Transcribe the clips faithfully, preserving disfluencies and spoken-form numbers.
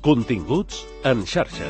Continguts en xarxa.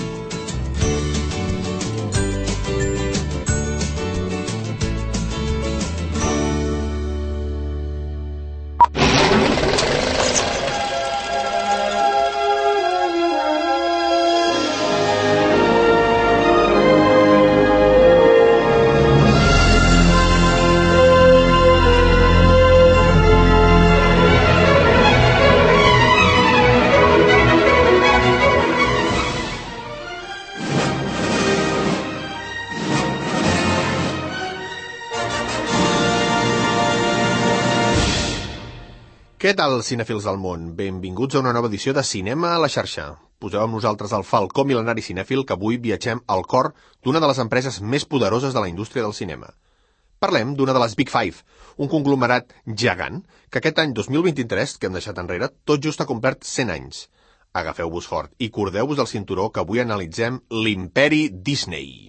Què tal, cinèfils del món? Benvinguts a una nova edició de Cinema a la xarxa. Poseu amb nosaltres el falcó mil·lenari cinèfil que avui viatgem al cor d'una de les empreses més poderoses de la indústria del cinema. Parlem d'una de les Big Five, un conglomerat gegant que aquest any dos mil vint-i-tres, que hem deixat enrere, tot just ha complert cent anys. Agafeu-vos fort i cordeu-vos del cinturó que avui analitzem l'imperi Disney.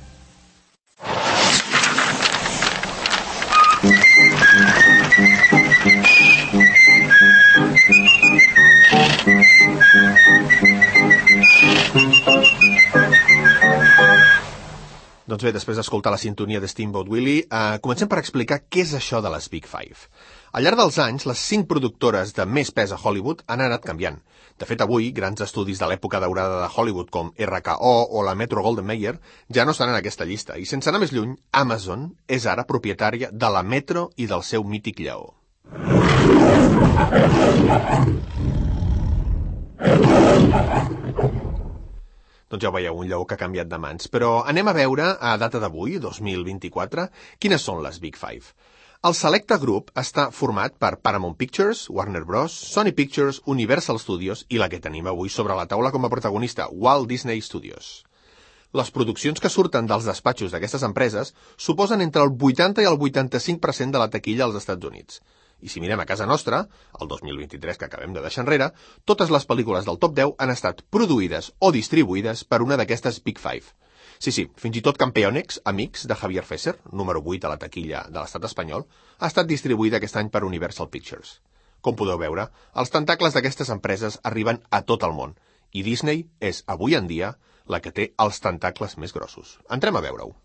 Doncs bé, després d'escoltar la sintonia de Steamboat Willie, eh, comencem per explicar què és això de les Big Five. Al llarg dels anys, les cinc productores de més pes a Hollywood han anat canviant. De fet, avui, grans estudis de l'època daurada de Hollywood com R K O o la Metro-Goldwyn-Mayer ja no estan en aquesta llista. I sense anar més lluny, Amazon és ara propietària de la Metro i del seu mític lleó. Doncs ja ho veieu, un lleó que ha canviat de mans. Però anem a veure, a data d'avui, dos mil vint-i-quatre, quines són les Big Five. El Selecta Group està format per Paramount Pictures, Warner Bros., Sony Pictures, Universal Studios i la que tenim avui sobre la taula com a protagonista, Walt Disney Studios. Les produccions que surten dels despatxos d'aquestes empreses suposen entre el vuitanta i el vuitanta-cinc per cent de la taquilla als Estats Units. I si mirem a casa nostra, el dos mil vint-i-tres que acabem de deixar enrere, totes les pel·lícules del top deu han estat produïdes o distribuïdes per una d'aquestes Big Five. Sí, sí, fins i tot Campeonex, Amics, de Javier Fesser, número vuit a la taquilla de l'estat espanyol, ha estat distribuïda aquest any per Universal Pictures. Com podeu veure, els tentacles d'aquestes empreses arriben a tot el món, i Disney és, avui en dia, la que té els tentacles més grossos. Entrem a veure-ho.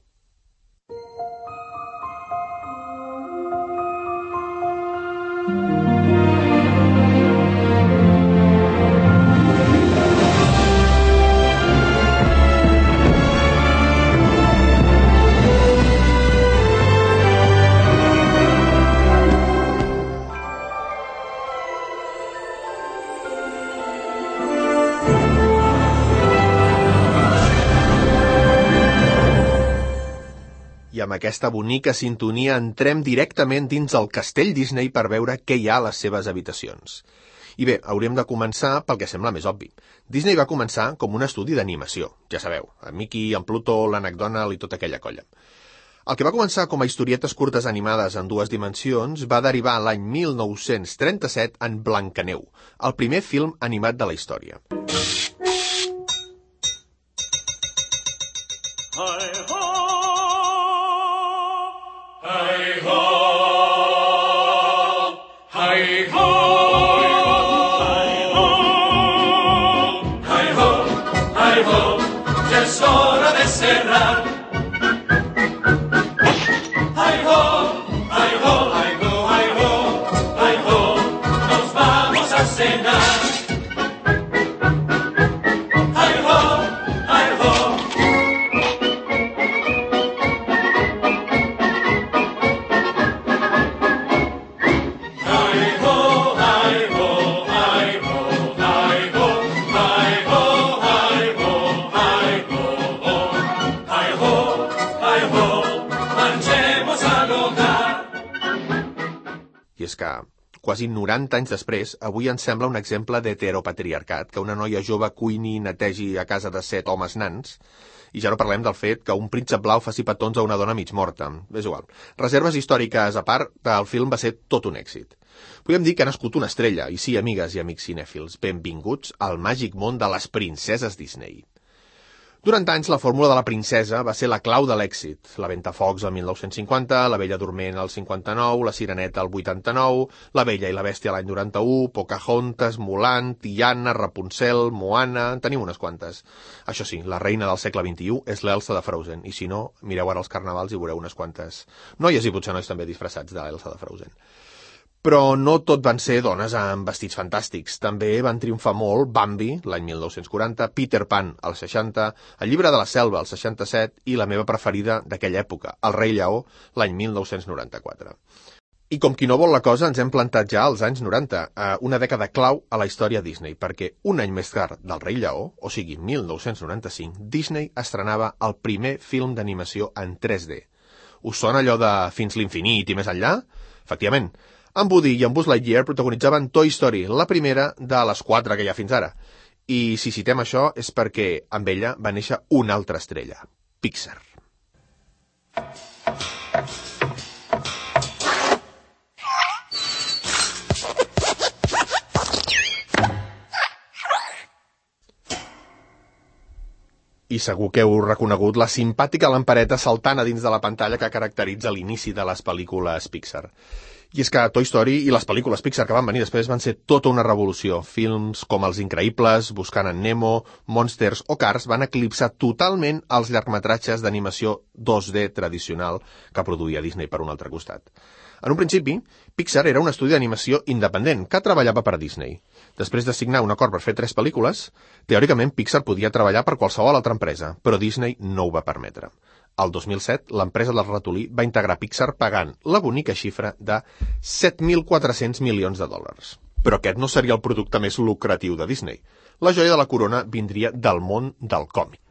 I amb aquesta bonica sintonia entrem directament dins el castell Disney per veure què hi ha a les seves habitacions. I bé, hauríem de començar pel que sembla més obvi. Disney va començar com un estudi d'animació, ja sabeu, amb Mickey, en Pluto, l'Ànec Donald i tota aquella colla. El que va començar com a historietes curtes animades en dues dimensions va derivar l'any mil nou-cents trenta-set en Blancaneu, el primer film animat de la història. I és que, quasi noranta anys després, avui ens sembla un exemple d'heteropatriarcat, que una noia jove cuini i netegi a casa de set homes nans, i ja no parlem del fet que un príncep blau faci petons a una dona mig morta. És igual. Reserves històriques a part, el film va ser tot un èxit. Podem dir que ha nascut una estrella, i sí, amigues i amics cinèfils, benvinguts al màgic món de les princeses Disney. Durant anys, la fórmula de la princesa va ser la clau de l'èxit. La Ventafocs al mil nou-cents cinquanta, la Bella Dorment al cinquanta-nou, la Sireneta al vuitanta-nou, la Bella i la Bèstia l'any noranta-u, Pocahontas, Mulan, Tiana, Rapunzel, Moana... En tenim unes quantes. Això sí, la reina del segle vint-i-u és l'Elsa de Frozen, i si no, mireu ara els carnavals i veureu unes quantes noies i potser nois també disfressats de l'Elsa de Frozen. Però no tot van ser dones amb vestits fantàstics. També van triomfar molt Bambi, l'any mil nou-cents quaranta, Peter Pan, al seixanta, El llibre de la selva, al seixanta-set, i la meva preferida d'aquella època, El rei lleó, l'any mil nou-cents noranta-quatre. I com qui no vol la cosa, ens hem plantat ja als anys noranta, a una dècada clau a la història Disney, perquè un any més tard del rei lleó, o sigui, mil nou-cents noranta-cinc, Disney estrenava el primer film d'animació en tres D. Us sona allò de Fins l'infinit i més enllà? Efectivament, en Woody i en Buzz Lightyear protagonitzaven Toy Story, la primera de les quatre que hi ha fins ara. I si citem això és perquè amb ella va néixer una altra estrella, Pixar. I segur que heu reconegut la simpàtica lampareta saltant a dins de la pantalla que caracteritza l'inici de les pel·lícules Pixar. I és que Toy Story i les pel·lícules Pixar que van venir després van ser tota una revolució. Films com Els Increïbles, Buscant en Nemo, Monsters o Cars van eclipsar totalment els llargmetratges d'animació dos D tradicional que produïa Disney per un altre costat. En un principi, Pixar era un estudi d'animació independent que treballava per a Disney. Després de signar un acord per fer tres pel·lícules, teòricament Pixar podia treballar per qualsevol altra empresa, però Disney no ho va permetre. El dos mil set, l'empresa del ratolí va integrar Pixar pagant la bonica xifra de set mil quatre-cents milions de dòlars. Però aquest no seria el producte més lucratiu de Disney. La joia de la corona vindria del món del còmic.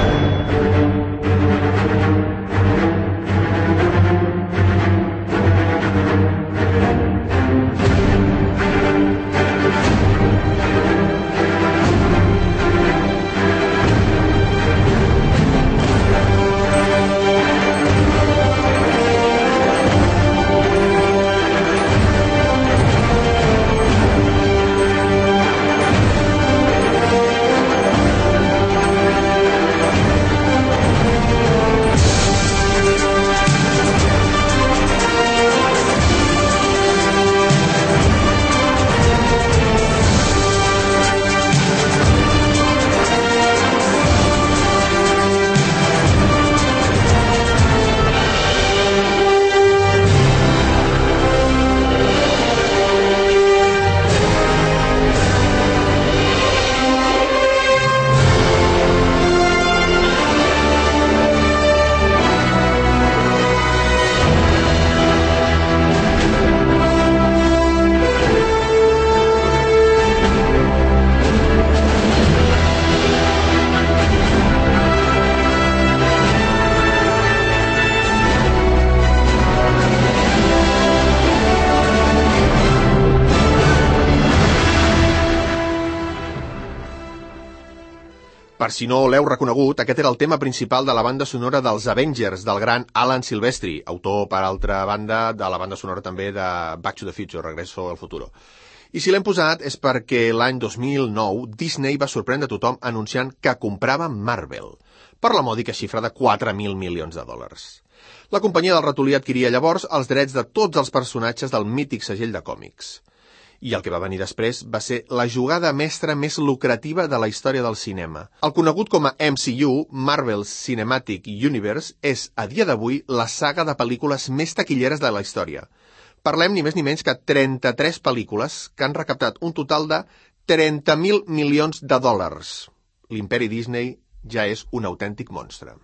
Per si no l'heu reconegut, aquest era el tema principal de la banda sonora dels Avengers, del gran Alan Silvestri, autor, per altra banda, de la banda sonora també de Back to the Future, Regreso al Futuro. I si l'hem posat és perquè l'any dos mil nou Disney va sorprendre tothom anunciant que comprava Marvel, per la mòdica xifra de quatre mil milions de dòlars. La companyia del ratolí adquiria llavors els drets de tots els personatges del mític segell de còmics. I el que va venir després va ser la jugada mestra més lucrativa de la història del cinema. El conegut com a M C U, Marvel Cinematic Universe, és, a dia d'avui, la saga de pel·lícules més taquilleres de la història. Parlem ni més ni menys que trenta-tres pel·lícules que han recaptat un total de trenta mil milions de dòlars. L'imperi Disney ja és un autèntic monstre.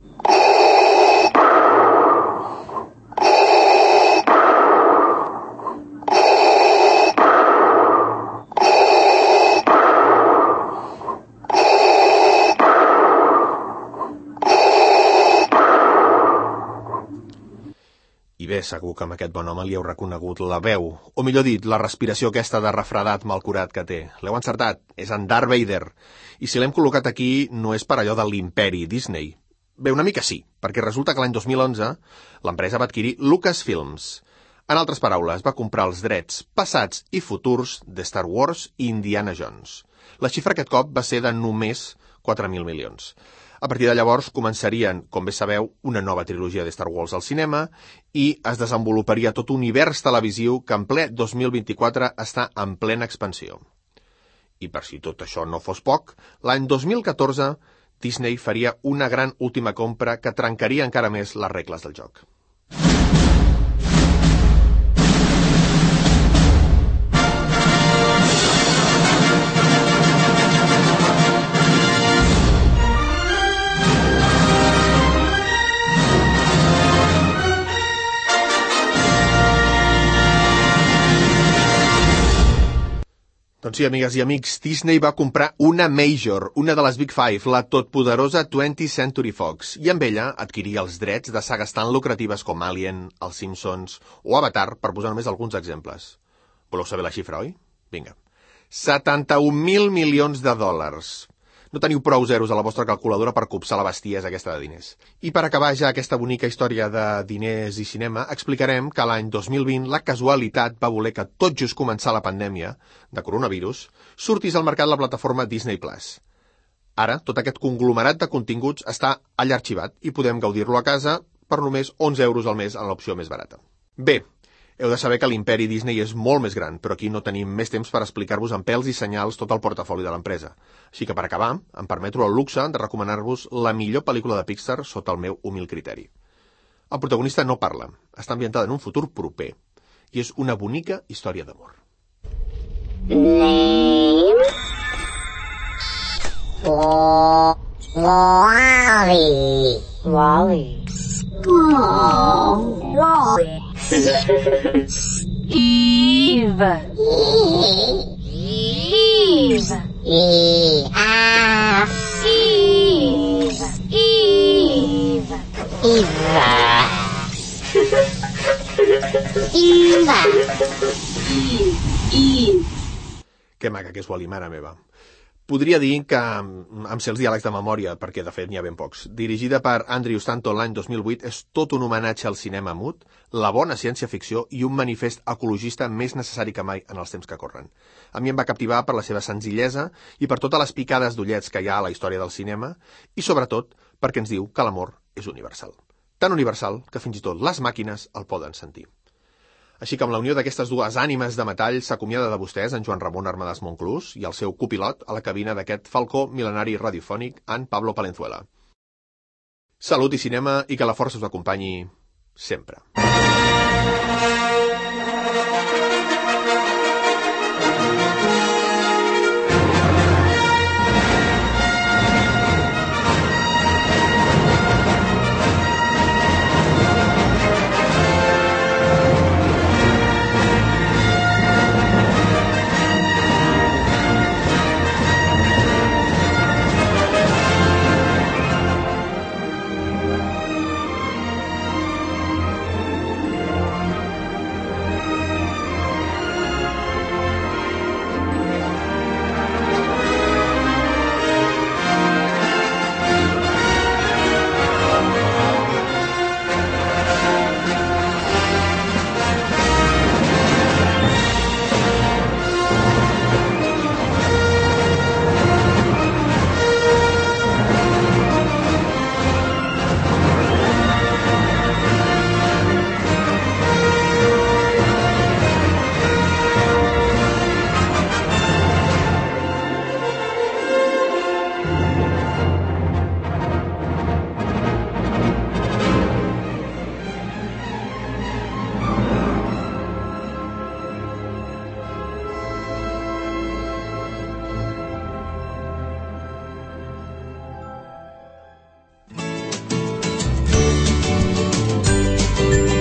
I bé, segur que amb aquest bon home li heu reconegut la veu, o millor dit, la respiració aquesta de refredat malcurat que té. L'heu encertat, és en Darth Vader. I si l'hem col·locat aquí, no és per allò de l'imperi Disney. Bé, una mica sí, perquè resulta que l'any dos mil onze l'empresa va adquirir Lucasfilms. En altres paraules, va comprar els drets passats i futurs de Star Wars i Indiana Jones. La xifra aquest cop va ser de només quatre mil milions. A partir de llavors començarien, com bé sabeu, una nova trilogia de Star Wars al cinema i es desenvoluparia tot un univers televisiu que en ple dos mil vint-i-quatre està en plena expansió. I per si tot això no fos poc, l'any dos mil catorze Disney faria una gran última compra que trencaria encara més les regles del joc. Doncs sí, amigues i amics, Disney va comprar una Major, una de les Big Five, la totpoderosa twentieth Century Fox, i amb ella adquiria els drets de sagues tan lucratives com Alien, Els Simpsons o Avatar, per posar només alguns exemples. Voleu saber la xifra, oi? Vinga. setanta-un mil milions de dòlars. No teniu prou zeros a la vostra calculadora per copsar la bestiesa aquesta de diners. I per acabar ja aquesta bonica història de diners i cinema, explicarem que l'any dos mil vint la casualitat va voler que tot just començar la pandèmia de coronavirus sortís al mercat la plataforma Disney Plus. Ara, tot aquest conglomerat de continguts està allà arxivat i podem gaudir-lo a casa per només onze euros al mes en l'opció més barata. Bé, heu de saber que l'imperi Disney és molt més gran, però aquí no tenim més temps per explicar-vos en pèls i senyals tot el portafoli de l'empresa. Així que per acabar, em permeto el luxe de recomanar-vos la millor pel·lícula de Pixar sota el meu humil criteri. El protagonista no parla, està ambientada en un futur proper, i és una bonica història d'amor. Name? Wall-E. Wall-E. Oh, Wall-E. Eve. Eve. Eve. Ah. Eve. Eve. Eva. Eva. Eve. Que maca que és Wall-E, mare meva. Podria dir que em sé els diàlegs de memòria, perquè de fet n'hi ha ben pocs. Dirigida per Andrew Stanton l'any dos mil vuit, és tot un homenatge al cinema mut, la bona ciència-ficció i un manifest ecologista més necessari que mai en els temps que corren. A mi em va captivar per la seva senzillesa i per totes les picades d'ullets que hi ha a la història del cinema i, sobretot, perquè ens diu que l'amor és universal. Tan universal que fins i tot les màquines el poden sentir. Així que amb la unió d'aquestes dues ànimes de metall s'acomiada de vostès en Joan Ramon Armadas Monclús i el seu copilot a la cabina d'aquest falcó mil·lenari radiofònic, en Pablo Palenzuela. Salut i cinema i que la força us acompanyi sempre.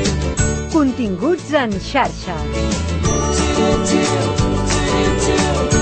Continguts en xarxa.